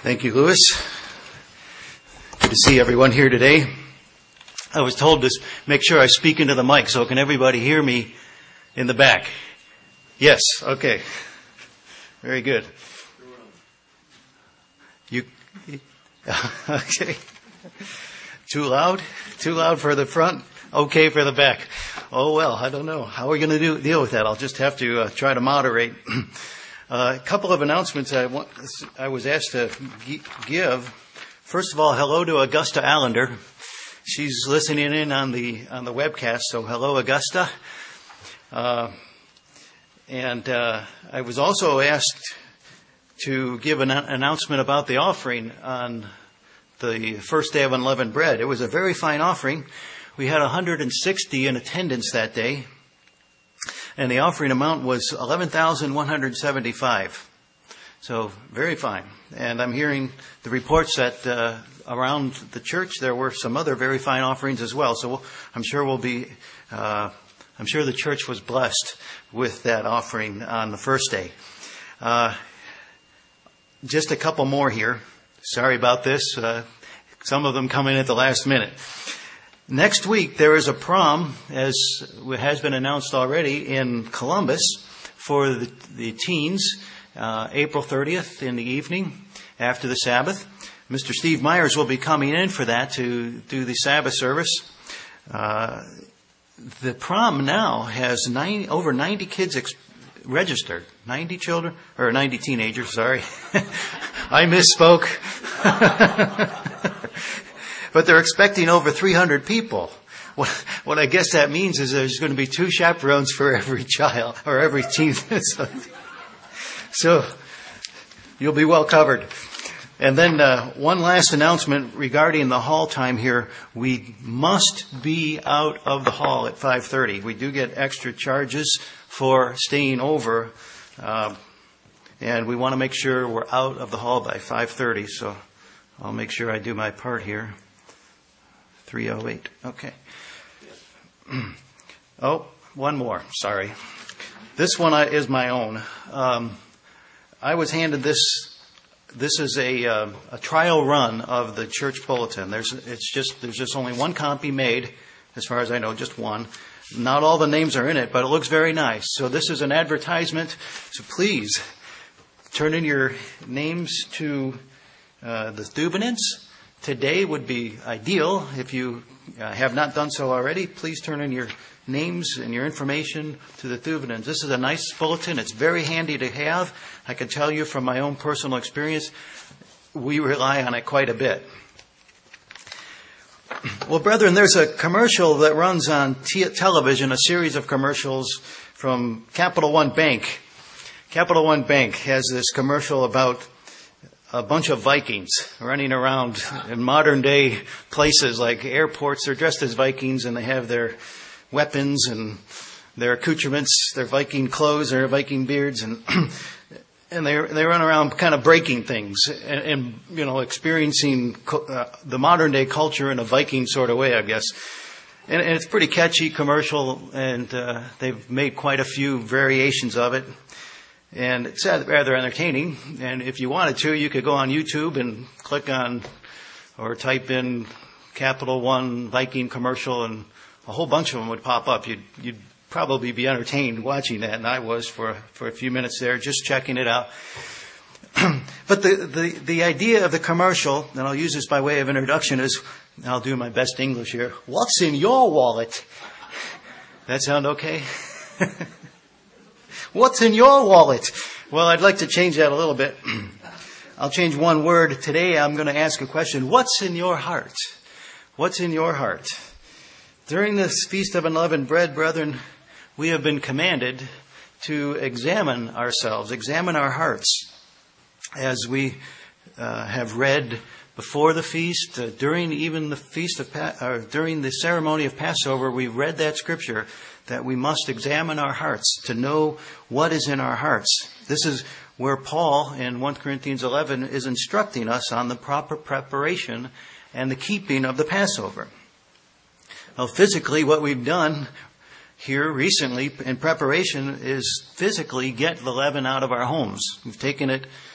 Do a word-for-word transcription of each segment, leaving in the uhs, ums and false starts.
Thank you, Louis. Good to see everyone here today. I was told to make sure I speak into the mic, so can everybody hear me in the back? Yes, okay. Very good. You, okay. Too loud? Too loud for the front? Okay for the back. Oh, well, I don't know. How are we going to do, deal with that? I'll just have to uh, try to moderate. Uh, a couple of announcements I, want, I was asked to g- give. First of all, hello to Augusta Allender. She's listening in on the on the webcast, so hello, Augusta. Uh, and uh, I was also asked to give an announcement about the offering on the first day of unleavened bread. It was a very fine offering. We had one hundred sixty in attendance that day. And the offering amount was eleven thousand one hundred seventy-five. So very fine. And I'm hearing the reports that uh, around the church there were some other very fine offerings as well. So we'll, I'm sure we'll be. Uh, I'm sure the church was blessed with that offering on the first day. Uh, just a couple more here. Sorry about this. Uh, some of them come in at the last minute. Next week, there is a prom, as has been announced already, in Columbus for the, the teens, uh, April thirtieth in the evening after the Sabbath. Mister Steve Myers will be coming in for that to do the Sabbath service. Uh, the prom now has nine, over ninety kids ex- registered. ninety children, or ninety teenagers, sorry. I misspoke. But they're expecting over three hundred people. What, what I guess that means is there's going to be two chaperones for every child, or every teen. so, so you'll be well covered. And then uh, one last announcement regarding the hall time here. We must be out of the hall at five thirty. We do get extra charges for staying over. Uh, and we want to make sure we're out of the hall by five thirty. So I'll make sure I do my part here. three oh eight. Okay. Oh, one more. Sorry. This one is my own. Um, I was handed this. This is a uh, a trial run of the church bulletin. There's it's just there's just only one copy made, as far as I know, just one. Not all the names are in it, but it looks very nice. So this is an advertisement. So please turn in your names to uh, the Thubanins. Today would be ideal. If you uh, have not done so already, please turn in your names and your information to the Thubanins. This is a nice bulletin. It's very handy to have. I can tell you from my own personal experience, we rely on it quite a bit. Well, brethren, there's a commercial that runs on t- television, a series of commercials from Capital One Bank. Capital One Bank has this commercial about a bunch of Vikings running around in modern day places like airports. They're dressed as Vikings and they have their weapons and their accoutrements, their Viking clothes, their Viking beards, and and they they run around kind of breaking things and, and you know experiencing uh, the modern day culture in a Viking sort of way, I guess. And, and it's a pretty catchy commercial, and uh, they've made quite a few variations of it. And it's rather entertaining. And if you wanted to, you could go on YouTube and click on or type in Capital One Viking commercial, and a whole bunch of them would pop up. You'd, you'd probably be entertained watching that, and I was for, for a few minutes there just checking it out. But the, the, the idea of the commercial, and I'll use this by way of introduction, is, I'll do my best English here, what's in your wallet? That sound okay? What's in your wallet? Well, I'd like to change that a little bit. I'll change one word. Today I'm going to ask a question. What's in your heart? What's in your heart? During this Feast of Unleavened Bread, brethren, we have been commanded to examine ourselves, examine our hearts, as we uh, have read before the feast, uh, during even the feast of pa- or during the ceremony of Passover. We read that scripture that we must examine our hearts to know what is in our hearts. This is where Paul in First Corinthians eleven is instructing us on the proper preparation and the keeping of the Passover. Well, physically, what we've done here recently in preparation is physically get the leaven out of our homes. We've taken it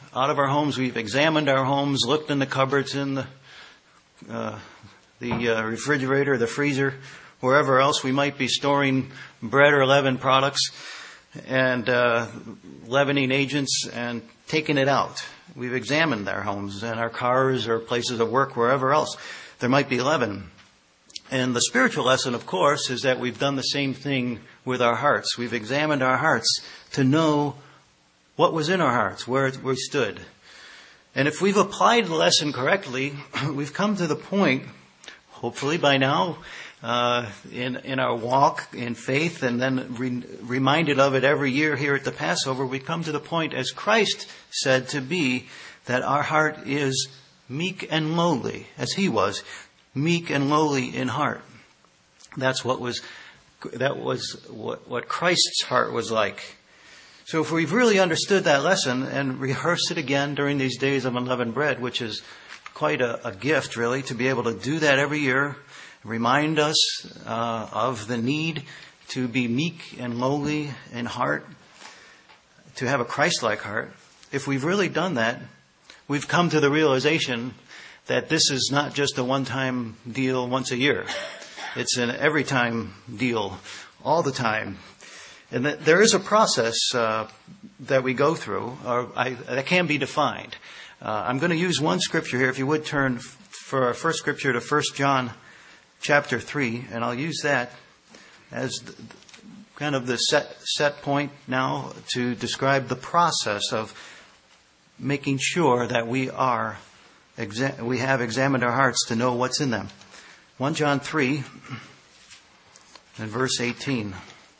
out of our homes. We've examined our homes, looked in the cupboards, in the uh, the uh, refrigerator, the freezer, wherever else we might be storing bread or leaven products and uh, leavening agents, and taking it out. We've examined our homes and our cars or places of work, wherever else there might be leaven. And the spiritual lesson, of course, is that we've done the same thing with our hearts. We've examined our hearts to know what was in our hearts, where we stood. And if we've applied the lesson correctly, we've come to the point, hopefully by now, uh, in, in our walk in faith, and then re- reminded of it every year here at the Passover, we come to the point, as Christ said to be, that our heart is meek and lowly, as he was, meek and lowly in heart. That's what was, that was what, what Christ's heart was like. So if we've really understood that lesson and rehearsed it again during these days of unleavened bread, which is quite a, a gift, really, to be able to do that every year, remind us uh, of the need to be meek and lowly in heart, to have a Christ-like heart. If we've really done that, we've come to the realization that this is not just a one-time deal once a year. It's an every-time deal, all the time. And that there is a process uh, that we go through, or I, that can be defined. Uh, I'm going to use one scripture here. If you would turn f- for our first scripture to First John chapter three, and I'll use that as the, kind of the set, set point now to describe the process of making sure that we are exa- we have examined our hearts to know what's in them. First John three and verse eighteen.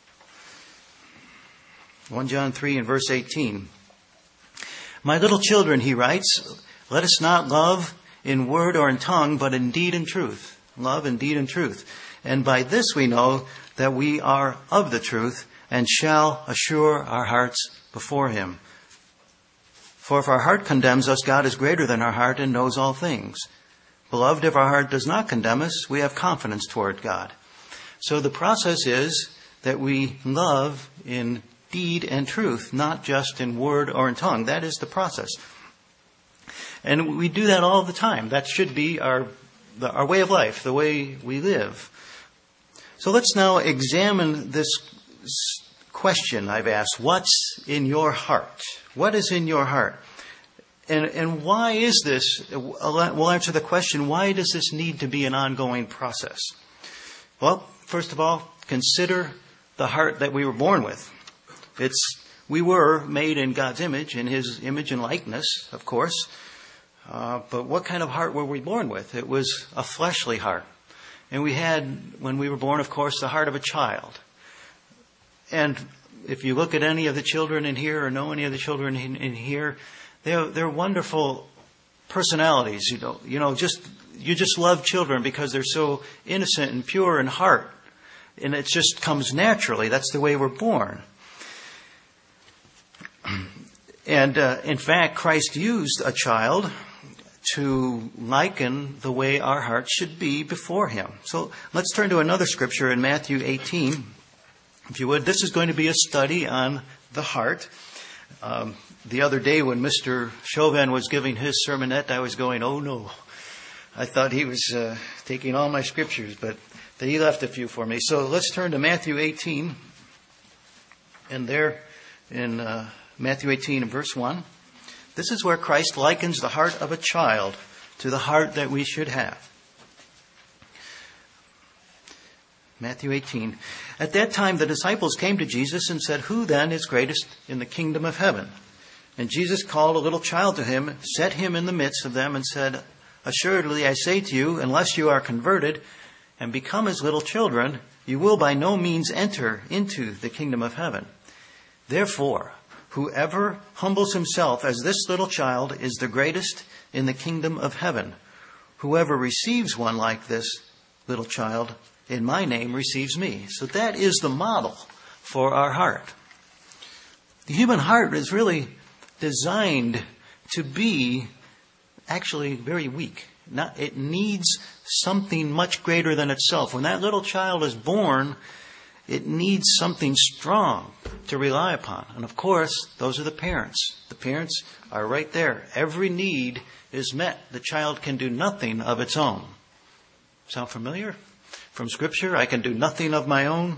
First John three and verse eighteen. My little children, he writes, let us not love in word or in tongue, but in deed and truth. Love in deed and truth. And by this we know that we are of the truth, and shall assure our hearts before him. For if our heart condemns us, God is greater than our heart and knows all things. Beloved, if our heart does not condemn us, we have confidence toward God. So the process is that we love in deed and truth, not just in word or in tongue. That is the process. And we do that all the time. That should be our, our way of life, the way we live. So let's now examine this question I've asked. What's in your heart? What is in your heart? And, and why is this? We'll answer the question, why does this need to be an ongoing process? Well, first of all, consider the heart that we were born with. It's, we were made in God's image, in his image and likeness, of course. Uh, but what kind of heart were we born with? It was a fleshly heart. And we had, when we were born, of course, the heart of a child. And if you look at any of the children in here or know any of the children in, in here, they're, they're wonderful personalities. You know, you know, just, you just love children because they're so innocent and pure in heart. And it just comes naturally. That's the way we're born. And uh, in fact, Christ used a child to liken the way our hearts should be before him. So let's turn to another scripture in Matthew eighteen. If you would, this is going to be a study on the heart. Um, the other day when Mister Chauvin was giving his sermonette, I was going, oh no. I thought he was uh, taking all my scriptures, but he left a few for me. So let's turn to Matthew eighteen. And there in uh, Matthew eighteen and verse one, this is where Christ likens the heart of a child to the heart that we should have. Matthew eighteen. At that time the disciples came to Jesus and said, who then is greatest in the kingdom of heaven? And Jesus called a little child to him, set him in the midst of them, and said, assuredly I say to you, unless you are converted and become as little children, you will by no means enter into the kingdom of heaven. Therefore, whoever humbles himself as this little child is the greatest in the kingdom of heaven. Whoever receives one like this little child in my name receives me. So that is the model for our heart. The human heart is really designed to be actually very weak. Not, it needs something much greater than itself. When that little child is born, it needs something strong to rely upon. And of course, those are the parents. The parents are right there. Every need is met. The child can do nothing of its own. Sound familiar? From Scripture, I can do nothing of my own.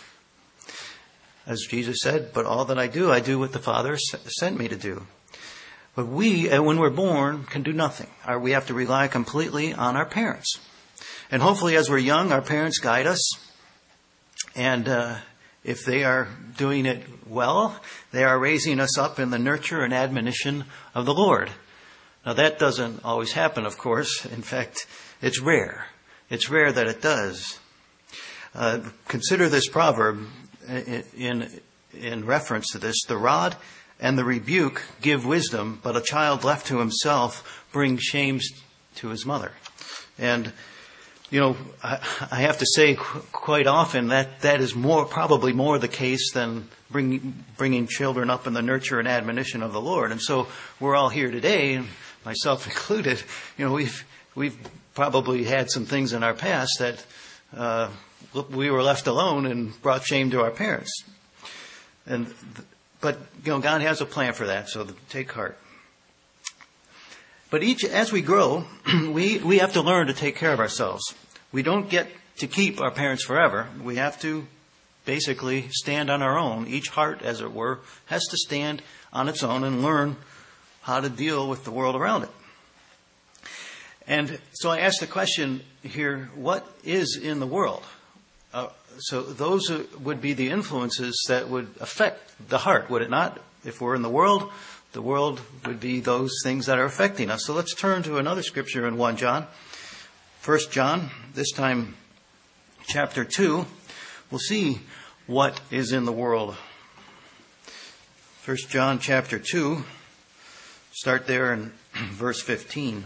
As Jesus said, but all that I do, I do what the Father sent me to do. But we, when we're born, can do nothing. We have to rely completely on our parents. And hopefully as we're young, our parents guide us. And uh, if they are doing it well, they are raising us up in the nurture and admonition of the Lord. Now that doesn't always happen, of course. In fact, it's rare. It's rare that it does. Uh, consider this proverb in, in in reference to this. The rod and the rebuke give wisdom, but a child left to himself brings shame to his mother. And, you know, I, I have to say qu- quite often that that is more, probably more the case than bring, bringing children up in the nurture and admonition of the Lord. And so we're all here today, and myself included, you know, we've, we've probably had some things in our past that, uh, we were left alone and brought shame to our parents. And, but, you know, God has a plan for that, so take heart. But each, as we grow, we, we have to learn to take care of ourselves. We don't get to keep our parents forever. We have to basically stand on our own. Each heart, as it were, has to stand on its own and learn how to deal with the world around it. And so I asked the question here, what is in the world? Uh, so those would be the influences that would affect the heart, would it not? If we're in the world, the world would be those things that are affecting us. So let's turn to another scripture in First John. First John, this time chapter two. We'll see what is in the world. First John chapter two. Start there in verse fifteen.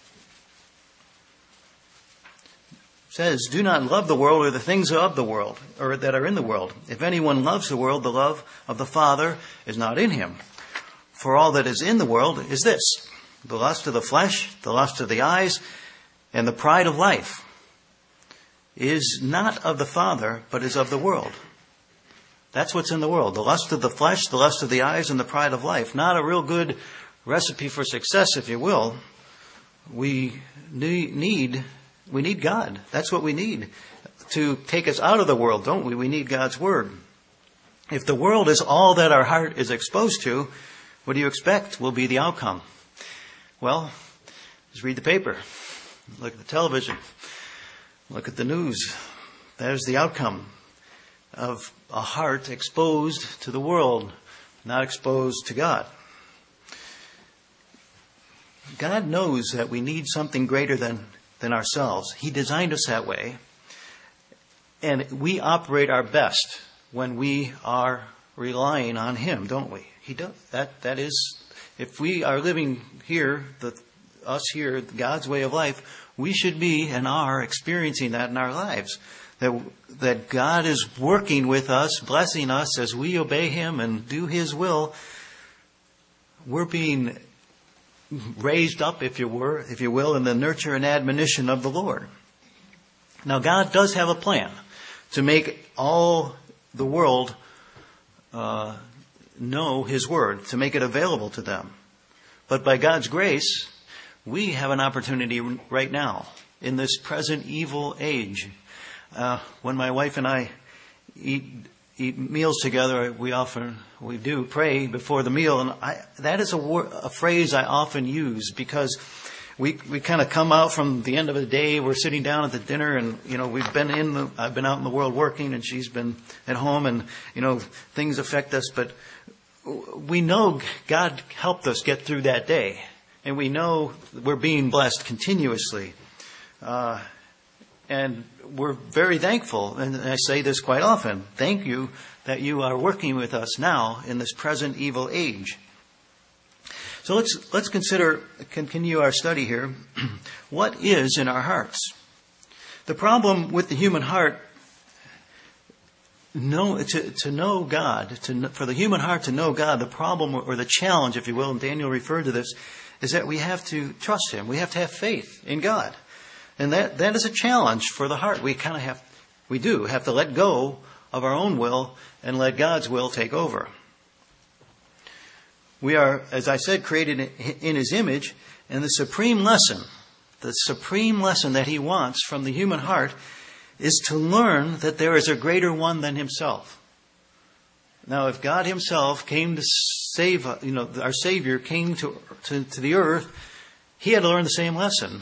Says, do not love the world or the things of the world, or that are in the world. If anyone loves the world, the love of the Father is not in him. For all that is in the world is this, the lust of the flesh, the lust of the eyes, and the pride of life is not of the Father, but is of the world. That's what's in the world. The lust of the flesh, the lust of the eyes, and the pride of life. Not a real good recipe for success, if you will. We need... We need God. That's what we need to take us out of the world, don't we? We need God's Word. If the world is all that our heart is exposed to, what do you expect will be the outcome? Well, just read the paper. Look at the television. Look at the news. There's the outcome of a heart exposed to the world, not exposed to God. God knows that we need something greater than than ourselves. He designed us that way. And we operate our best when we are relying on Him, don't we? He does. That, that is, if we are living here, the, us here, God's way of life, we should be and are experiencing that in our lives. That, that God is working with us, blessing us as we obey Him and do His will. We're being raised up, if you were, if you will, in the nurture and admonition of the Lord. Now, God does have a plan to make all the world uh, know His Word, to make it available to them. But by God's grace, we have an opportunity right now in this present evil age. Uh, when my wife and I eat eat meals together, we often, we do pray before the meal. And I, that is a, wor- a phrase I often use because we, we kind of come out from the end of the day. We're sitting down at the dinner and, you know, we've been in the, I've been out in the world working and she's been at home and, you know, things affect us. But we know God helped us get through that day. And we know we're being blessed continuously. Uh, And we're very thankful, and I say this quite often, thank you that you are working with us now in this present evil age. So let's let's consider, continue our study here. What is in our hearts? The problem with the human heart, know, to, to know God, to, for the human heart to know God, the problem or the challenge, if you will, and Daniel referred to this, is that we have to trust Him. We have to have faith in God. And that, that is a challenge for the heart. We kind of have, we do have to let go of our own will and let God's will take over. We are, as I said, created in his image, and the supreme lesson, the supreme lesson that he wants from the human heart is to learn that there is a greater one than himself. Now, if God himself came to save, you know, our Savior came to, to, to the earth, he had to learn the same lesson.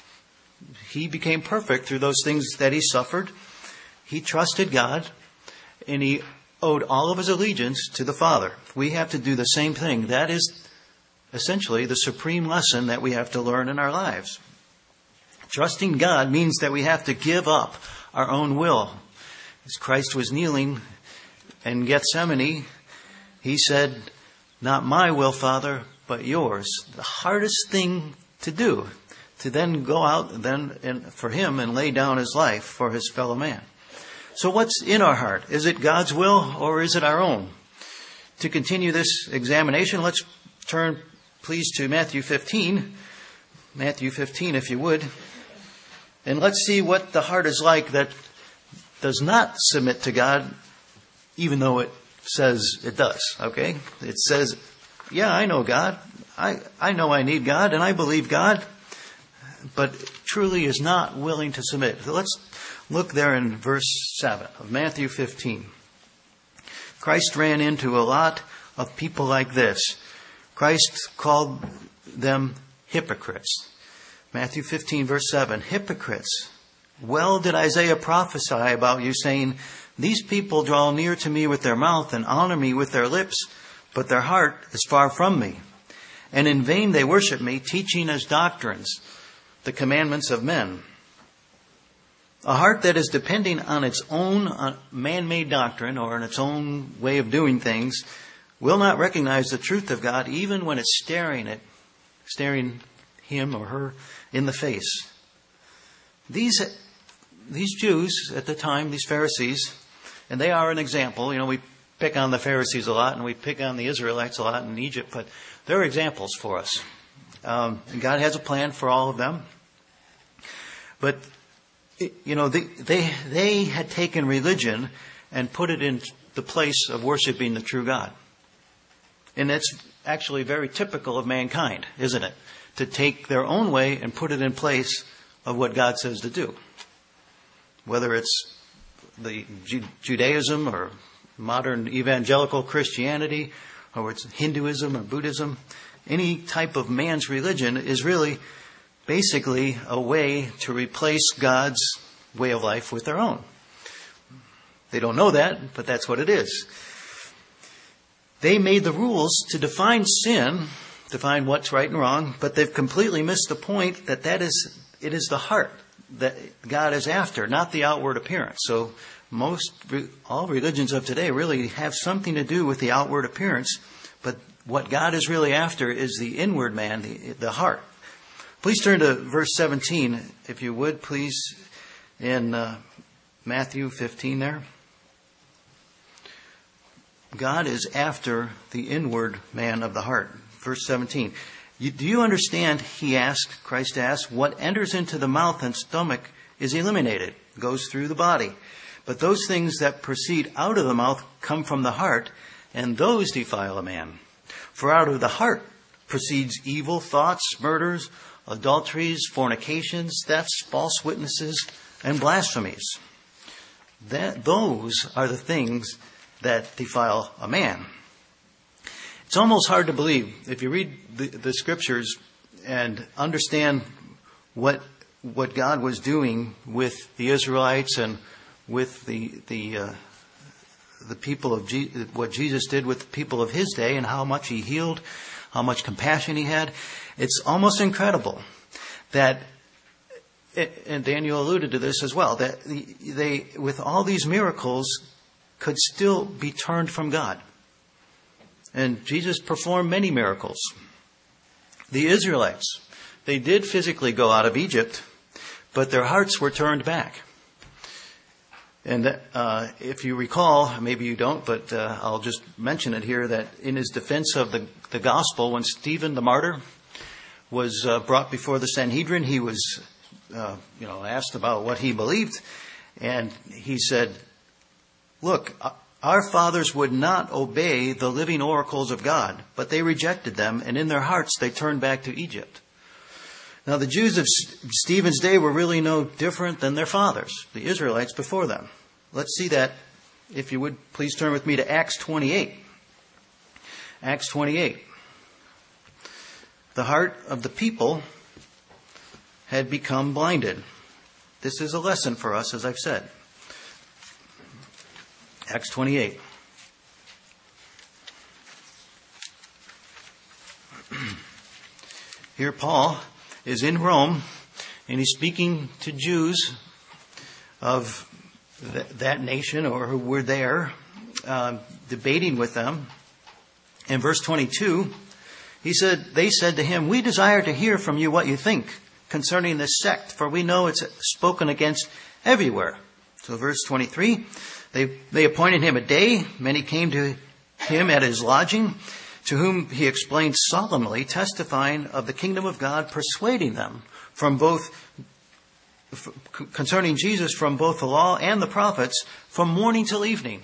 He became perfect through those things that he suffered. He trusted God, and he owed all of his allegiance to the Father. We have to do the same thing. That is essentially the supreme lesson that we have to learn in our lives. Trusting God means that we have to give up our own will. As Christ was kneeling in Gethsemane, he said, "Not my will, Father, but yours." The hardest thing to do, to then go out then and for him and lay down his life for his fellow man. So what's in our heart? Is it God's will or is it our own? To continue this examination, let's turn please to Matthew fifteen. Matthew fifteen, if you would. And let's see what the heart is like that does not submit to God, even though it says it does, okay? It says, yeah, I know God. I, I know I need God, and I believe God, but truly is not willing to submit. So let's look there in verse seven of Matthew fifteen. Christ ran into a lot of people like this. Christ called them hypocrites. Matthew fifteen, verse seven, hypocrites. Well did Isaiah prophesy about you, saying, these people draw near to me with their mouth and honor me with their lips, but their heart is far from me. And in vain they worship me, teaching as doctrines the commandments of men. A heart that is depending on its own man-made doctrine or on its own way of doing things will not recognize the truth of God even when it's staring at, staring him or her in the face. These, these Jews at the time, these Pharisees, and they are an example. You know, we pick on the Pharisees a lot and we pick on the Israelites a lot in Egypt, but they're examples for us. Um, God has a plan for all of them. But, you know, they, they, they had taken religion and put it in the place of worshiping the true God. And that's actually very typical of mankind, isn't it? To take their own way and put it in place of what God says to do. Whether it's the Judaism or modern evangelical Christianity, or it's Hinduism or Buddhism, any type of man's religion is really basically a way to replace God's way of life with their own. They don't know that, but that's what it is. They made the rules to define sin, define what's right and wrong, but they've completely missed the point that that is, it is the heart that God is after, not the outward appearance. So most, all religions of today really have something to do with the outward appearance, but what God is really after is the inward man, the, the heart. Please turn to verse seventeen, if you would, please, in uh, Matthew fifteen there. God is after the inward man of the heart. Verse seventeen. You, do you understand, he asked, Christ asked, what enters into the mouth and stomach is eliminated, goes through the body. But those things that proceed out of the mouth come from the heart, and those defile a man. For out of the heart proceeds evil thoughts, murders, adulteries, fornications, thefts, false witnesses, and blasphemies. That, those are the things that defile a man. It's almost hard to believe if you read the, the scriptures and understand what what God was doing with the Israelites and with the the uh, the people of Je- what Jesus did with the people of his day and how much he healed, how much compassion he had. It's almost incredible that, and Daniel alluded to this as well, that they, with all these miracles, could still be turned from God. And Jesus performed many miracles. The Israelites, they did physically go out of Egypt, but their hearts were turned back. And uh, if you recall, maybe you don't, but uh, I'll just mention it here, that in his defense of the, the gospel, when Stephen the martyr was uh, brought before the Sanhedrin, he was uh, you know, asked about what he believed. And he said, look, Our fathers would not obey the living oracles of God, but they rejected them, and in their hearts they turned back to Egypt. Now the Jews of Stephen's day were really no different than their fathers, the Israelites before them. Let's see that. If you would, please turn with me to Acts twenty-eight. Acts twenty-eight. The heart of the people had become blinded. This is a lesson for us, as I've said. Acts twenty-eight. Here Paul is in Rome, and he's speaking to Jews of th- that nation or who were there, uh, debating with them. In verse twenty-two, he said, they said to him, "We desire to hear from you what you think concerning this sect, for we know it's spoken against everywhere." So verse twenty-three, they, they appointed him a day. Many came to him at his lodging, to whom he explained solemnly, testifying of the kingdom of God, persuading them from both concerning Jesus from both the law and the prophets, from morning till evening.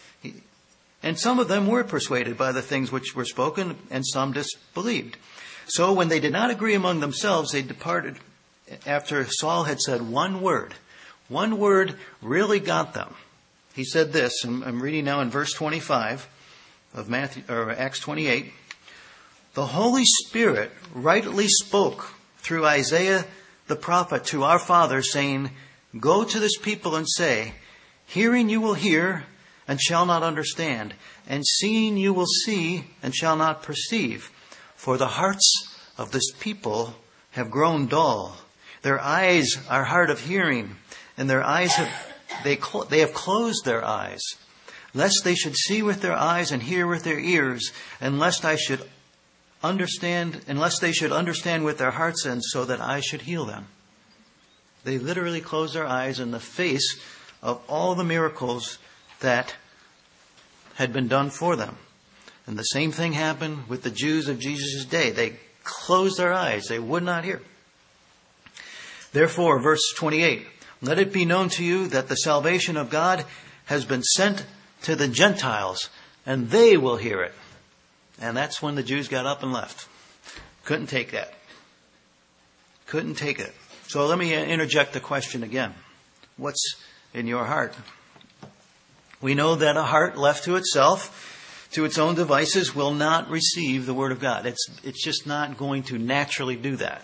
And some of them were persuaded by the things which were spoken, and some disbelieved. So when they did not agree among themselves, they departed after Saul had said one word. One word really got them. He said this, and I'm reading now in verse twenty-five of Matthew or Acts twenty-eight. The Holy Spirit rightly spoke through Isaiah the prophet to our fathers, saying, "Go to this people and say, hearing you will hear and shall not understand, and seeing you will see and shall not perceive. For the hearts of this people have grown dull. Their eyes are hard of hearing, and their eyes have they cl- they have closed their eyes, lest they should see with their eyes and hear with their ears, and lest I should understand, unless they should understand with their hearts, and so that I should heal them." They literally closed their eyes in the face of all the miracles that had been done for them. And the same thing happened with the Jews of Jesus' day. They closed their eyes. They would not hear. Therefore, verse twenty-eight, "Let it be known to you that the salvation of God has been sent to the Gentiles, and they will hear it." And that's when the Jews got up and left. Couldn't take that. Couldn't take it. So let me interject the question again. What's in your heart? We know that a heart left to itself, to its own devices, will not receive the Word of God. It's, it's just not going to naturally do that.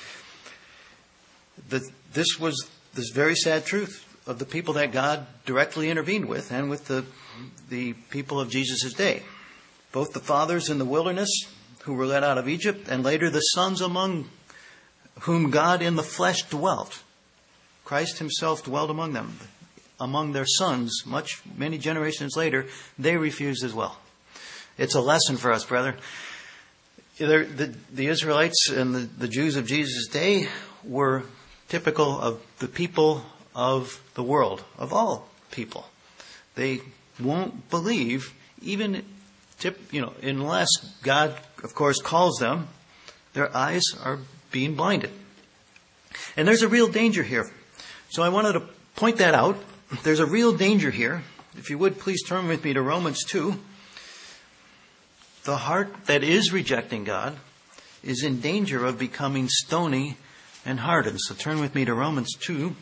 The, this was this very sad truth of the people that God directly intervened with, and with the, the people of Jesus' day. Both the fathers in the wilderness who were led out of Egypt, and later the sons among whom God in the flesh dwelt. Christ himself dwelled among them. Among their sons, much many generations later, they refused as well. It's a lesson for us, brother. The, the, the Israelites and the, the Jews of Jesus' day were typical of the people of the world, of all people. They won't believe, even tip, you know, unless God, of course, calls them. Their eyes are being blinded, and there's a real danger here. So I wanted to point that out. There's a real danger here. If you would, please turn with me to Romans two. The heart that is rejecting God is in danger of becoming stony and hardened. So turn with me to Romans two.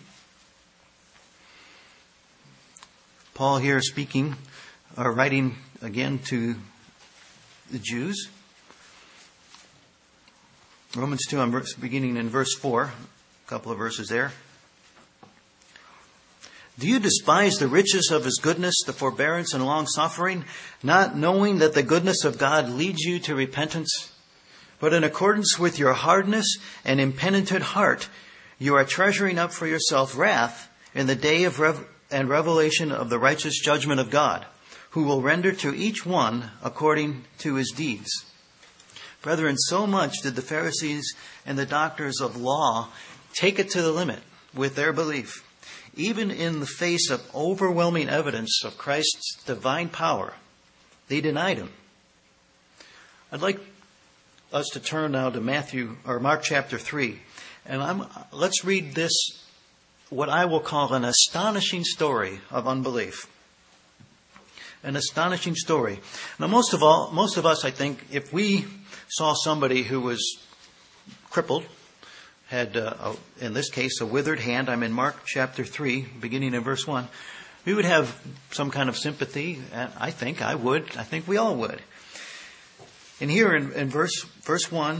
Paul here speaking, or writing again to the Jews. Romans two, I'm beginning in verse four, a couple of verses there. "Do you despise the riches of his goodness, the forbearance and long-suffering, not knowing that the goodness of God leads you to repentance? But in accordance with your hardness and impenitent heart, you are treasuring up for yourself wrath in the day of rev- and revelation of the righteous judgment of God, who will render to each one according to his deeds." Brethren, so much did the Pharisees and the doctors of law take it to the limit with their belief. Even in the face of overwhelming evidence of Christ's divine power, they denied him. I'd like us to turn now to Matthew or Mark chapter three, and I'm, let's read this, what I will call an astonishing story of unbelief. an astonishing story. Now, most of all, most of us, I think, if we saw somebody who was crippled, had, uh, a, in this case, a withered hand, I'm in Mark chapter three, beginning in verse one, we would have some kind of sympathy, and I think I would. I think we all would. And here in, in verse, verse one,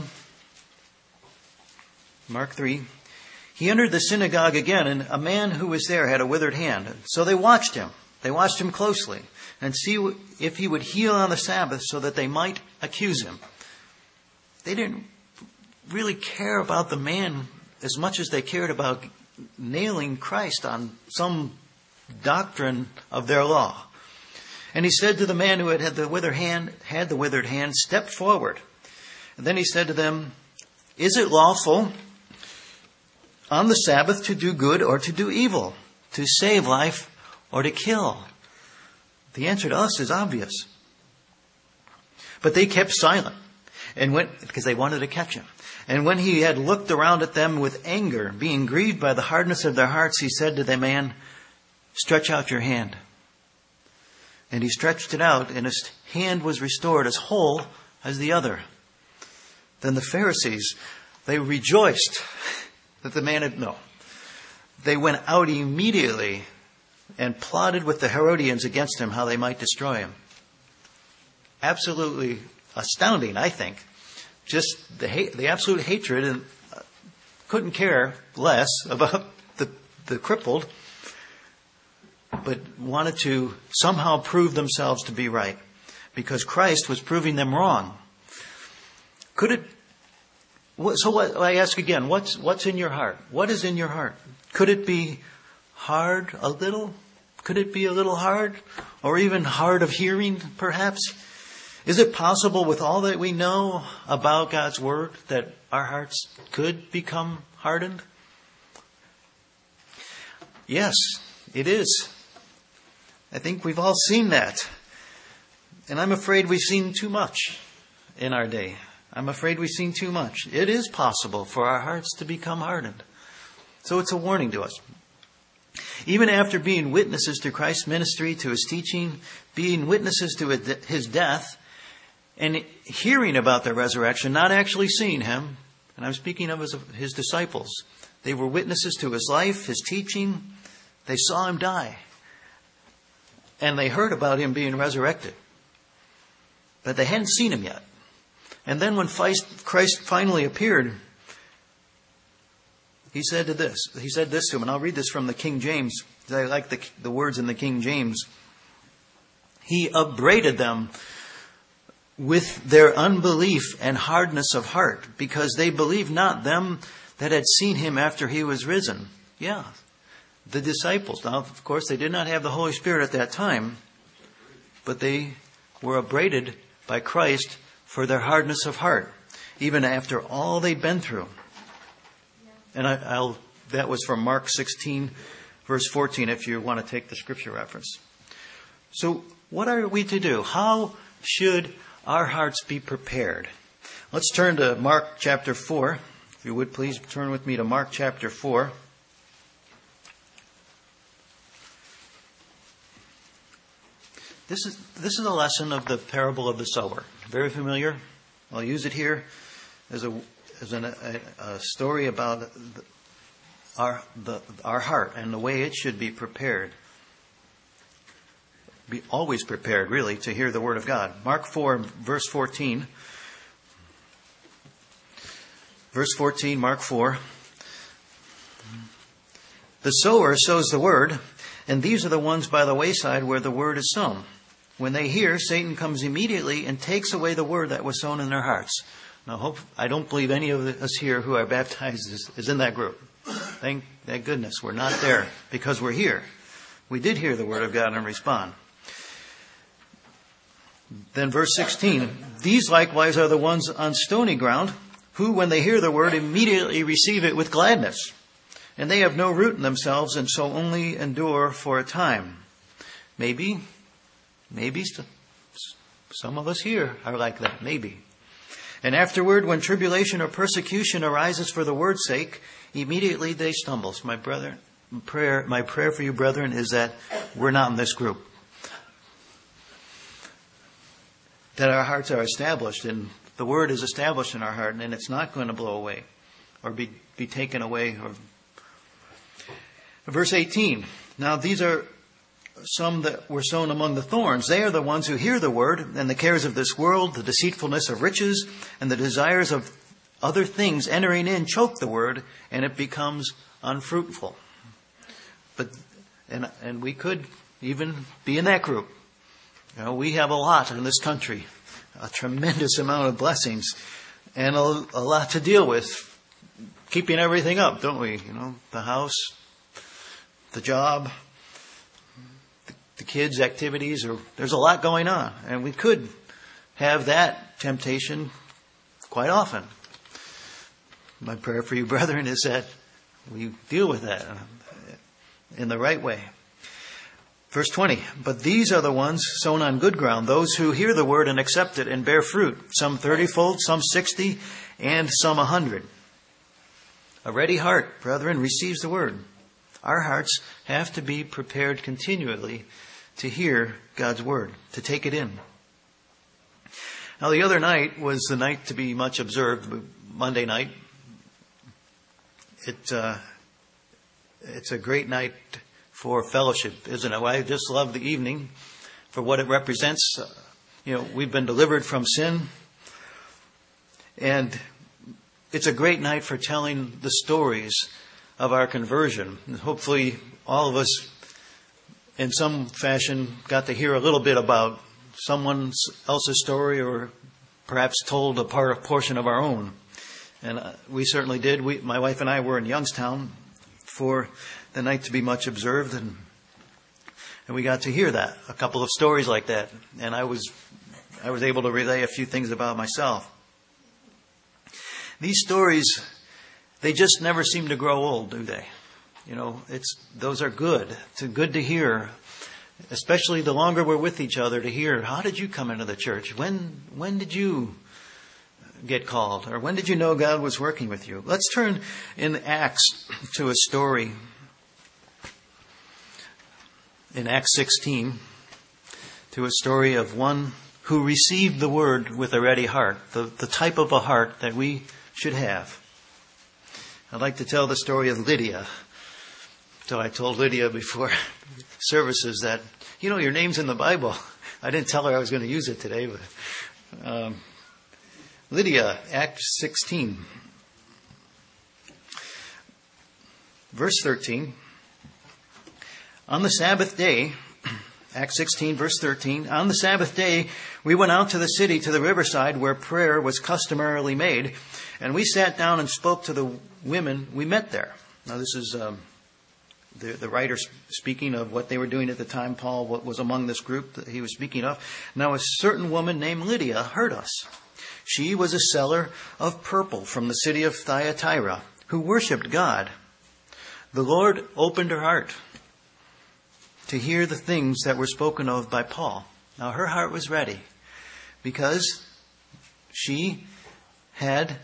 Mark three, he entered the synagogue again, and a man who was there had a withered hand. So they watched him. They watched him closely and see if he would heal on the Sabbath so that they might accuse him. They didn't really care about the man as much as they cared about nailing Christ on some doctrine of their law. And he said to the man who had had the withered hand, had the withered hand, step forward. And then he said to them, is it lawful on the Sabbath to do good or to do evil, to save life or to kill? The answer to us is obvious. But they kept silent and went because they wanted to catch him. And when he had looked around at them with anger, being grieved by the hardness of their hearts, he said to the man, stretch out your hand. And he stretched it out, and his hand was restored as whole as the other. Then the Pharisees, they rejoiced that the man had, no. They went out immediately and plotted with the Herodians against him how they might destroy him. Absolutely astounding, I think. Just the hate, the absolute hatred, and couldn't care less about the, the crippled, but wanted to somehow prove themselves to be right because Christ was proving them wrong. Could it, so what, I ask again, what's, what's in your heart? What is in your heart? Could it be hard a little? Could it be a little hard? Or even hard of hearing, perhaps? Is it possible with all that we know about God's Word that our hearts could become hardened? Yes, it is. I think we've all seen that. And I'm afraid we've seen too much in our day. I'm afraid we've seen too much. It is possible for our hearts to become hardened. So it's a warning to us. Even after being witnesses to Christ's ministry, to his teaching, being witnesses to his death, and hearing about the resurrection, not actually seeing him, and I'm speaking of his, his disciples. They were witnesses to his life, his teaching. They saw him die. And they heard about him being resurrected. But they hadn't seen him yet. And then when Christ finally appeared, he said to this, he said this to him, and I'll read this from the King James, because I like the, the words in the King James. He upbraided them with their unbelief and hardness of heart, because they believed not them that had seen him after he was risen. Yeah, the disciples. Now, of course, they did not have the Holy Spirit at that time, but they were upbraided by Christ for their hardness of heart, even after all they'd been through. And I, I'll, that was from Mark sixteen, verse fourteen, if you want to take the scripture reference. So what are we to do? How should our hearts be prepared? Let's turn to Mark chapter four. If you would, please turn with me to Mark chapter four. This is this is a lesson of the parable of the sower. Very familiar. I'll use it here as a as an, a, a story about the, our the our heart and the way it should be prepared. Be always prepared, really, to hear the word of God. Mark four, verse fourteen. Verse fourteen, Mark four. The sower sows the word, and these are the ones by the wayside where the word is sown. When they hear, Satan comes immediately and takes away the word that was sown in their hearts. Now, hope, I don't believe any of us here who are baptized is, is in that group. Thank, thank goodness we're not there, because we're here. We did hear the word of God and respond. Then verse sixteen, these likewise are the ones on stony ground, who, when they hear the word, immediately receive it with gladness. And they have no root in themselves, and so only endure for a time. Maybe, maybe some of us here are like that, maybe. And afterward, when tribulation or persecution arises for the word's sake, immediately they stumble. So my brother, prayer, my prayer for you, brethren, is that we're not in this group. that our hearts are established, and the word is established in our heart, and it's not going to blow away or be, be taken away. Or... Verse eighteen. Now these are some that were sown among the thorns. They are the ones who hear the word, and the cares of this world, the deceitfulness of riches, and the desires of other things entering in choke the word, and it becomes unfruitful. But and and we could even be in that group. You know, we have a lot in this country, a tremendous amount of blessings, and a, a lot to deal with, keeping everything up, don't we? You know, the house, the job, the, the kids' activities, or there's a lot going on, and we could have that temptation quite often. My prayer for you, brethren, is that we deal with that in the right way. Verse twenty, but these are the ones sown on good ground, those who hear the word and accept it and bear fruit, some thirty-fold, some sixty, and some a hundred. A ready heart, brethren, receives the word. Our hearts have to be prepared continually to hear God's word, to take it in. Now, the other night was the night to be much observed, Monday night. It, uh, it's a great night for fellowship, isn't it? I just love the evening for what it represents. Uh, you know, we've been delivered from sin, and it's a great night for telling the stories of our conversion. And hopefully, all of us, in some fashion, got to hear a little bit about someone else's story, or perhaps told a part, a portion of our own. And uh, we certainly did. We, my wife and I were in Youngstown for the night to be much observed, and and we got to hear that, a couple of stories like that, and I was I was able to relay a few things about myself. These stories, they just never seem to grow old, do they? You know, it's those are good. It's good to hear, especially the longer we're with each other, to hear, how did you come into the church? When when did you get called? Or when did you know God was working with you? Let's turn in Acts to a story. In Acts sixteen, to a story of one who received the word with a ready heart, the, the type of a heart that we should have. I'd like to tell the story of Lydia. So I told Lydia before services that, you know, your name's in the Bible. I didn't tell her I was going to use it today, but um, Lydia, Acts sixteen, verse thirteen. On the Sabbath day, Acts sixteen, verse thirteen, on the Sabbath day, we went out to the city, to the riverside, where prayer was customarily made, and we sat down and spoke to the women we met there. Now, this is um, the, the writer speaking of what they were doing at the time. Paul was among this group that he was speaking of. Now, a certain woman named Lydia heard us. She was a seller of purple from the city of Thyatira, who worshipped God. The Lord opened her heart to hear the things that were spoken of by Paul. Now, her heart was ready because she had,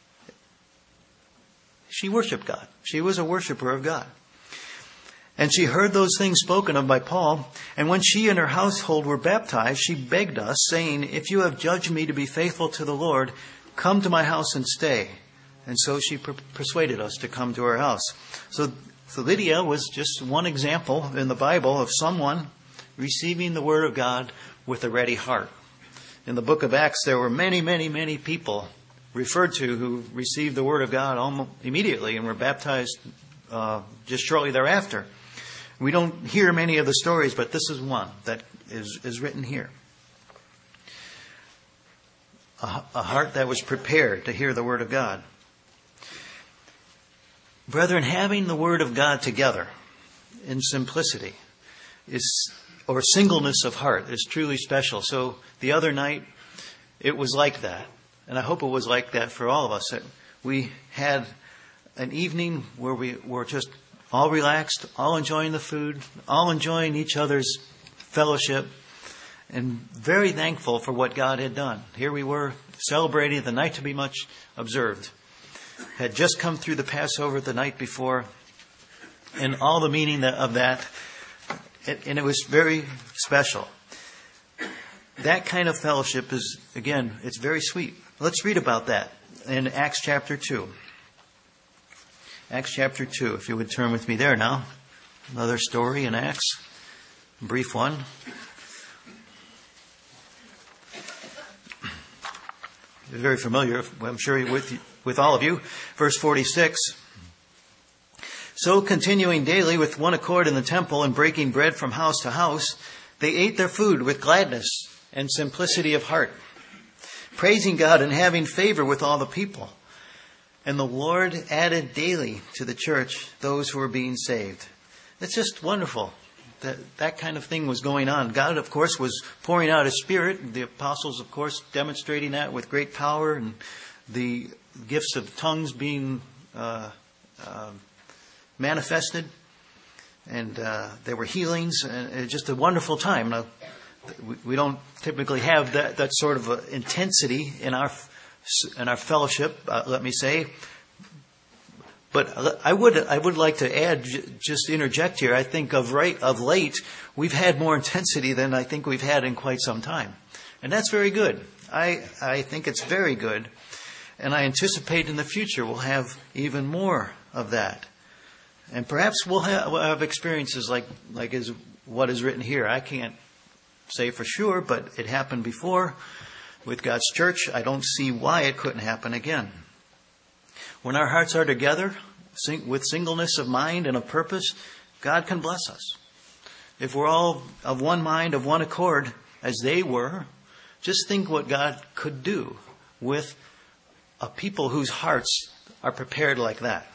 she worshipped God. She was a worshiper of God. And she heard those things spoken of by Paul. And when she and her household were baptized, she begged us, saying, if you have judged me to be faithful to the Lord, come to my house and stay. And so she per- persuaded us to come to her house. So So Lydia was just one example in the Bible of someone receiving the Word of God with a ready heart. In the book of Acts, there were many, many, many people referred to who received the Word of God almost immediately and were baptized uh, just shortly thereafter. We don't hear many of the stories, but this is one that is, is written here. A, a heart that was prepared to hear the Word of God. Brethren, having the Word of God together in simplicity is, or singleness of heart, is truly special. So the other night, it was like that. And I hope it was like that for all of us. That we had an evening where we were just all relaxed, all enjoying the food, all enjoying each other's fellowship, and very thankful for what God had done. Here we were celebrating the night to be much observed. Had just come through the Passover the night before, and all the meaning of that, and it was very special. that kind of fellowship is, again, it's very sweet. Let's read about that in Acts chapter two. Acts chapter two, if you would turn with me there now. Another story in Acts, a brief one. Very familiar, I'm sure, with, with all of you. Verse forty-six. So continuing daily with one accord in the temple and breaking bread from house to house, they ate their food with gladness and simplicity of heart, praising God and having favor with all the people. And the Lord added daily to the church those who were being saved. It's just wonderful that that kind of thing was going on. God, of course, was pouring out His Spirit. The apostles, of course, demonstrating that with great power, and the gifts of tongues being uh, uh, manifested. And uh, there were healings, and it was just a wonderful time. Now, we don't typically have that, that sort of uh, intensity in our in our fellowship, uh, let me say. But I would I would like to add, just interject here. I think of right of late, we've had more intensity than I think we've had in quite some time, and that's very good. I I think it's very good, and I anticipate in the future we'll have even more of that, and perhaps we'll have, we'll have experiences like like is what is written here. I can't say for sure, but it happened before with God's church. I don't see why it couldn't happen again. When our hearts are together, with singleness of mind and of purpose, God can bless us. If we're all of one mind, of one accord, as they were, just think what God could do with a people whose hearts are prepared like that.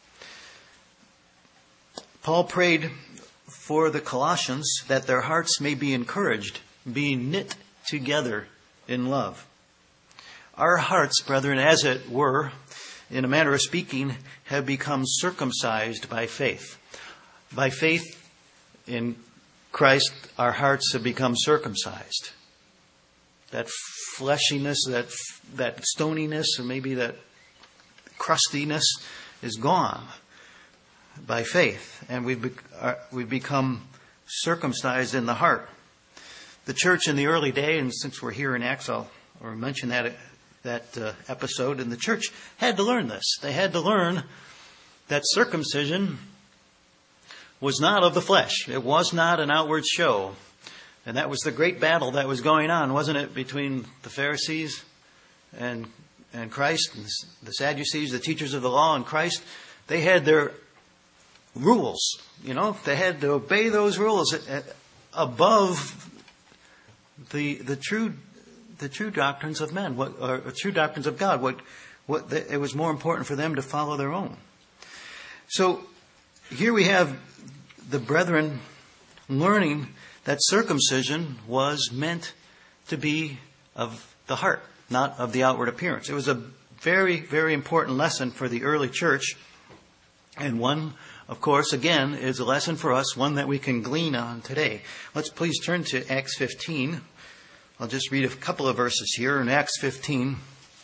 Paul prayed for the Colossians that their hearts may be encouraged, being knit together in love. Our hearts, brethren, as it were, in a manner of speaking, have become circumcised by faith. By faith in Christ, our hearts have become circumcised. That fleshiness, that that stoniness, or maybe that crustiness is gone by faith. And we've, be, are, we've become circumcised in the heart. The church in the early day, and since we're here in Acts, I'll or mention that that uh, episode, and the church had to learn this. They had to learn that circumcision was not of the flesh. It was not an outward show. And that was the great battle that was going on, wasn't it, between the Pharisees and and Christ, and the Sadducees, the teachers of the law, and Christ. They had their rules, you know. They had to obey those rules above the the true the true doctrines of men, what or true doctrines of God. What what the, it was more important for them to follow their own. So here we have the brethren learning that circumcision was meant to be of the heart, not of the outward appearance. It was a very, very important lesson for the early church, and one, of course, again, is a lesson for us, one that we can glean on today. Let's please turn to Acts fifteen. I'll just read a couple of verses here in Acts fifteen.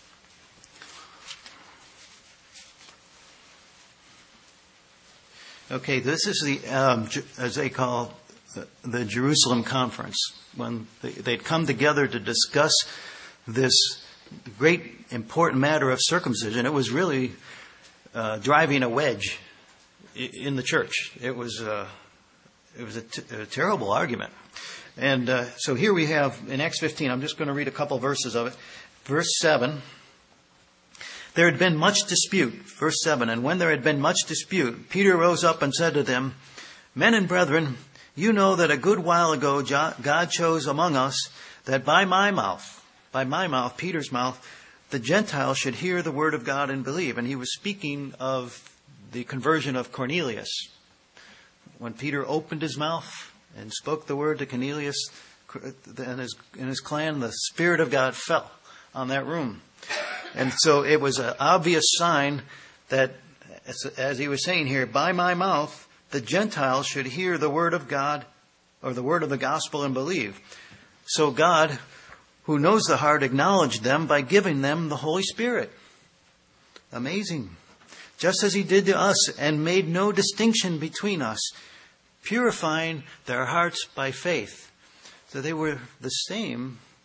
Okay, this is the, um, as they call the, the Jerusalem Conference, when they, they'd come together to discuss this great important matter of circumcision. It was really uh, driving a wedge in the church. It was uh, it was a, t- a terrible argument. And uh, so here we have in Acts fifteen, I'm just going to read a couple verses of it. Verse seven, there had been much dispute. Verse seven, and when there had been much dispute, Peter rose up and said to them, men and brethren, you know that a good while ago God chose among us that by my mouth, by my mouth, Peter's mouth, the Gentiles should hear the word of God and believe. And he was speaking of the conversion of Cornelius. When Peter opened his mouth and spoke the word to Cornelius and his, and his clan, the Spirit of God fell on that room. And so it was an obvious sign that, as, as he was saying here, by my mouth, the Gentiles should hear the word of God, or the word of the gospel, and believe. So God, who knows the heart, acknowledged them by giving them the Holy Spirit. Amazing. Just as he did to us, and made no distinction between us, purifying their hearts by faith. So they were the same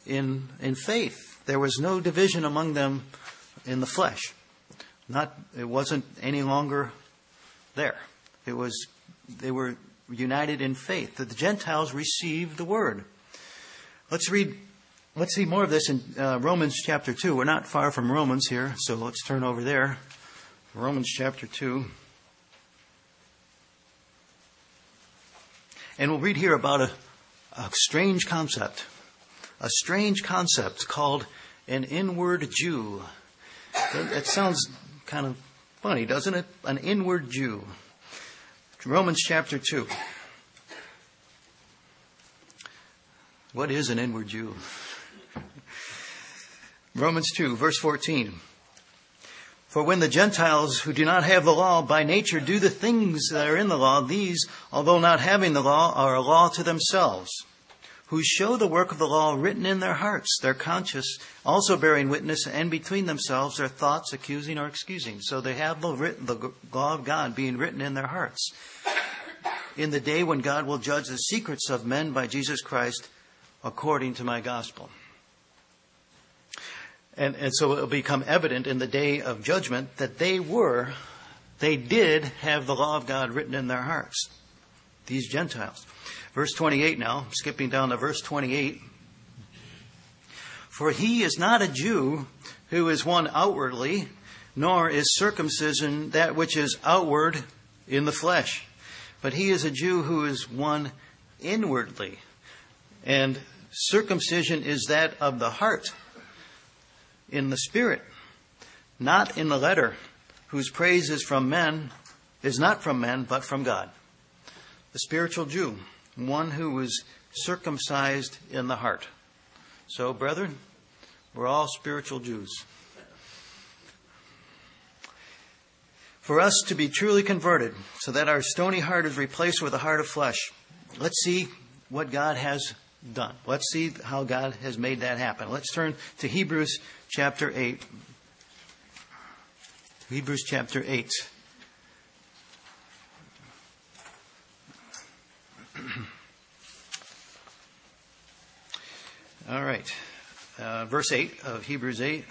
in in faith. There was no division among them in the flesh. Not it wasn't any longer there. It was they were united in faith. That the Gentiles received the word. Let's read. Let's see more of this in uh, Romans chapter two. We're not far from Romans here, so let's turn over there. Romans chapter two. And we'll read here about a, a strange concept. A strange concept called an inward Jew. That sounds kind of funny, doesn't it? An inward Jew. Romans chapter two. What is an inward Jew? Romans two, verse fourteen. For when the Gentiles who do not have the law by nature do the things that are in the law, these, although not having the law, are a law to themselves, who show the work of the law written in their hearts, their conscience also bearing witness, and between themselves their thoughts accusing or excusing. So they have the, written, the law of God being written in their hearts. In the day when God will judge the secrets of men by Jesus Christ, according to my gospel. And, and so it will become evident in the day of judgment that they were, they did have the law of God written in their hearts. These Gentiles. Verse twenty-eight now, skipping down to verse twenty-eight. For he is not a Jew who is one outwardly, nor is circumcision that which is outward in the flesh. But he is a Jew who is one inwardly. And circumcision is that of the heart, in the spirit, not in the letter, whose praise is from men, is not from men, but from God. The spiritual Jew, one who was circumcised in the heart. So, brethren, we're all spiritual Jews. For us to be truly converted, so that our stony heart is replaced with a heart of flesh, let's see what God has done. Let's see how God has made that happen. Let's turn to Hebrews chapter eight. Hebrews chapter eight. All right. Uh, verse eight of Hebrews eight.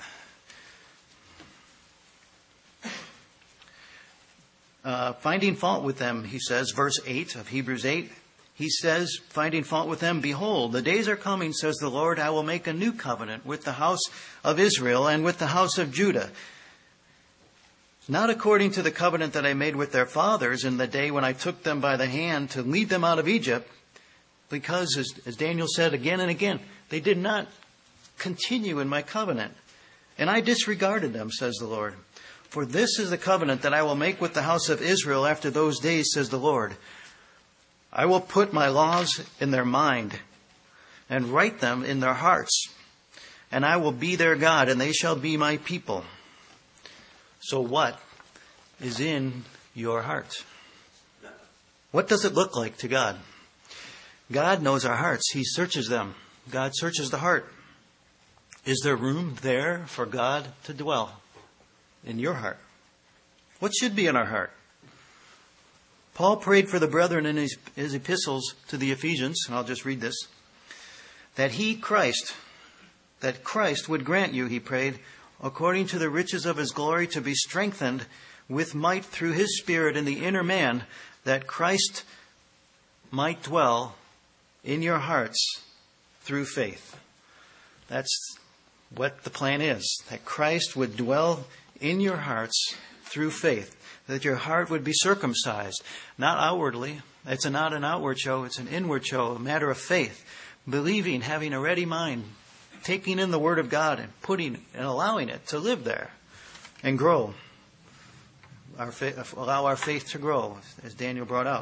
Uh, finding fault with them, he says, verse eight of Hebrews eight. He says, finding fault with them, behold, the days are coming, says the Lord, I will make a new covenant with the house of Israel and with the house of Judah. Not according to the covenant that I made with their fathers in the day when I took them by the hand to lead them out of Egypt, because, as, as Daniel said again and again, they did not continue in my covenant. And I disregarded them, says the Lord. For this is the covenant that I will make with the house of Israel after those days, says the Lord. I will put my laws in their mind and write them in their hearts. And I will be their God, and they shall be my people. So what is in your heart? What does it look like to God? God knows our hearts. He searches them. God searches the heart. Is there room there for God to dwell in your heart? What should be in our heart? Paul prayed for the brethren in his, his epistles to the Ephesians, and I'll just read this, that he, Christ, that Christ would grant you, he prayed, according to the riches of his glory, to be strengthened with might through his Spirit in the inner man, that Christ might dwell in your hearts through faith. That's what the plan is, that Christ would dwell in your hearts through faith, that your heart would be circumcised, not outwardly. It's not an outward show, it's an inward show, a matter of faith, believing, having a ready mind, taking in the Word of God and putting and allowing it to live there and grow. Our faith, allow our faith to grow, as Daniel brought out.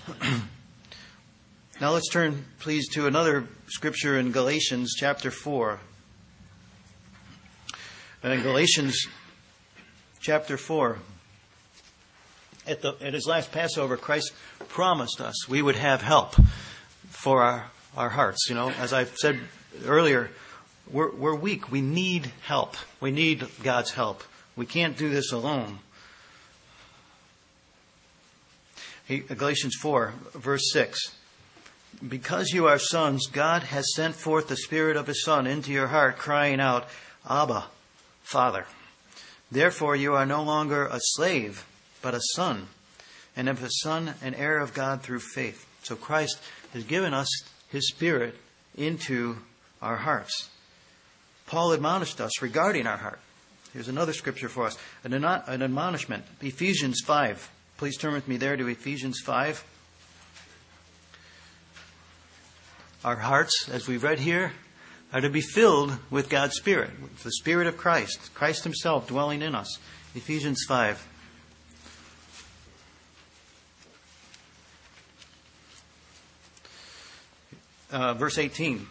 Now let's turn, please, to another scripture in Galatians chapter four. And in Galatians chapter four, at, the, at his last Passover, Christ promised us we would have help for our, our hearts. You know, as I've said earlier, we're, we're weak. We need help. We need God's help. We can't do this alone. He, Galatians four, verse six. Because you are sons, God has sent forth the Spirit of His Son into your heart, crying out, Abba, Father. Therefore you are no longer a slave, but a son, and if a son, an heir of God through faith. So Christ has given us His Spirit into our hearts. Paul admonished us regarding our heart. Here's another scripture for us, an, an admonishment, Ephesians five. Please turn with me there to Ephesians five. Our hearts, as we read here, are to be filled with God's Spirit, with the Spirit of Christ, Christ Himself dwelling in us. Ephesians five. Uh, verse eighteen.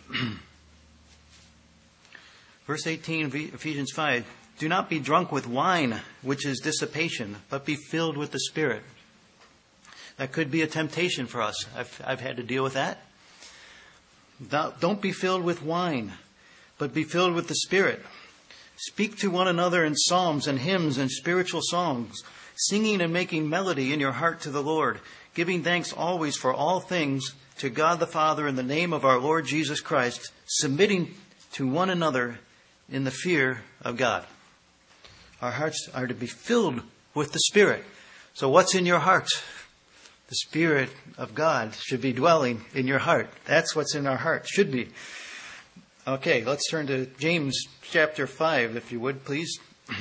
Verse eighteen of Ephesians five. Do not be drunk with wine, which is dissipation, but be filled with the Spirit. That could be a temptation for us. I've, I've had to deal with that. Don't be filled with wine, but be filled with the Spirit. Speak to one another in psalms and hymns and spiritual songs, singing and making melody in your heart to the Lord, giving thanks always for all things to God the Father in the name of our Lord Jesus Christ, submitting to one another in the fear of God. Our hearts are to be filled with the Spirit. So what's in your heart? The Spirit of God should be dwelling in your heart. That's what's in our heart. Should be. Okay, let's turn to James chapter five, if you would, please.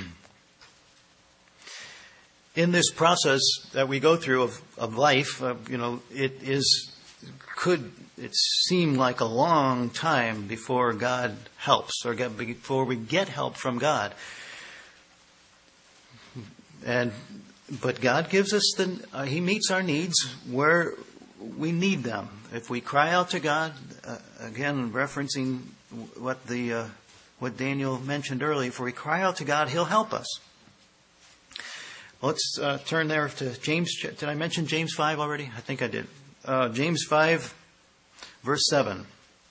In this process that we go through of, of life, uh, you know, it is could it seem like a long time before God helps, or get, before we get help from God. And But God gives us the, uh, He meets our needs where we need them. If we cry out to God, uh, again, referencing what the, uh, what Daniel mentioned earlier, if we cry out to God, He'll help us. Let's uh, turn there to James. Did I mention James five already? I think I did. Uh, James five, verse seven.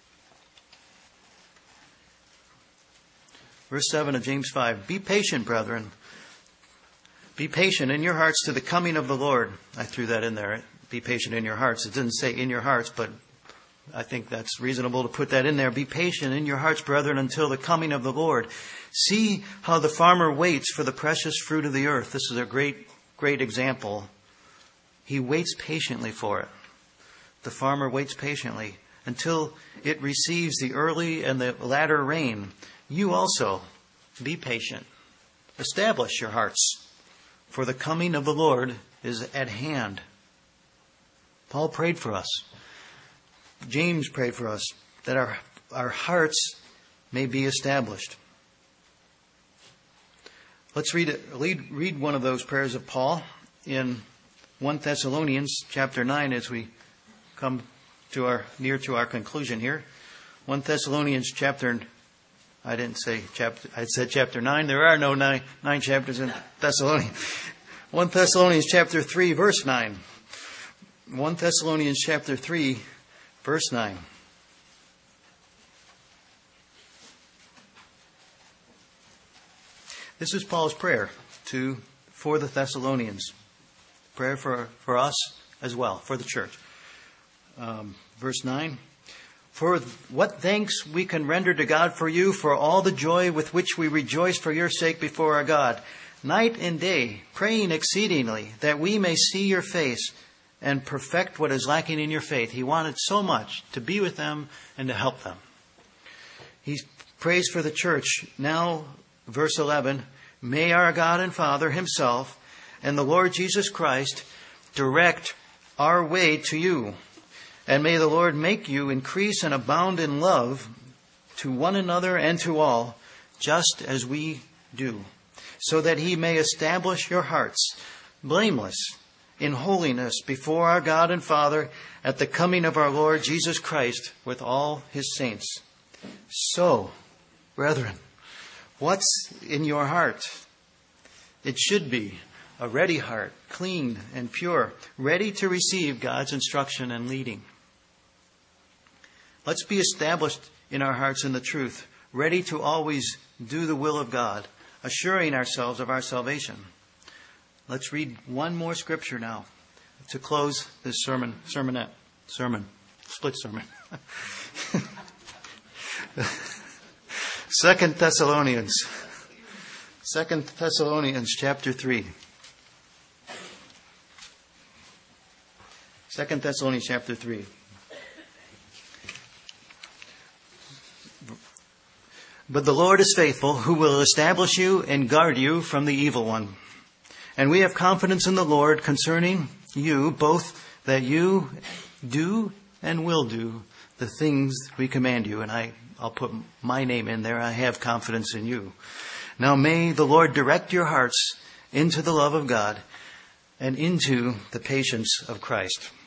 Verse seven of James five. Be patient, brethren. Be patient in your hearts to the coming of the Lord. I threw that in there. Be patient in your hearts. It didn't say in your hearts, but I think that's reasonable to put that in there. Be patient in your hearts, brethren, until the coming of the Lord. See how the farmer waits for the precious fruit of the earth. This is a great, great example. He waits patiently for it. The farmer waits patiently until it receives the early and the latter rain. You also be patient. Establish your hearts, for the coming of the Lord is at hand. Paul prayed for us. James prayed for us that our, our hearts may be established. Let's read it, read, read one of those prayers of Paul in First Thessalonians chapter nine as we come to our near to our conclusion here. First Thessalonians chapter I didn't say chapter. I said chapter nine. There are no nine, nine chapters in Thessalonians. First Thessalonians chapter three, verse nine. First Thessalonians chapter three, verse nine. This is Paul's prayer to for the Thessalonians. Prayer for, for us as well, for the church. Um, verse nine. For what thanks we can render to God for you, for all the joy with which we rejoice for your sake before our God, night and day, praying exceedingly, that we may see your face and perfect what is lacking in your faith. He wanted so much to be with them and to help them. He prays for the church. Now, verse eleven, may our God and Father Himself and the Lord Jesus Christ direct our way to you. And may the Lord make you increase and abound in love to one another and to all, just as we do, so that He may establish your hearts blameless in holiness before our God and Father at the coming of our Lord Jesus Christ with all His saints. So, brethren, what's in your heart? It should be a ready heart, clean and pure, ready to receive God's instruction and leading. Let's be established in our hearts in the truth, ready to always do the will of God, assuring ourselves of our salvation. Let's read one more scripture now to close this sermon, sermonette, sermon. split sermon. Second Thessalonians. Second Thessalonians chapter three. Second Thessalonians chapter three. But the Lord is faithful, who will establish you and guard you from the evil one. And we have confidence in the Lord concerning you, both that you do and will do the things we command you. And I, I'll put my name in there. I have confidence in you. Now may the Lord direct your hearts into the love of God and into the patience of Christ.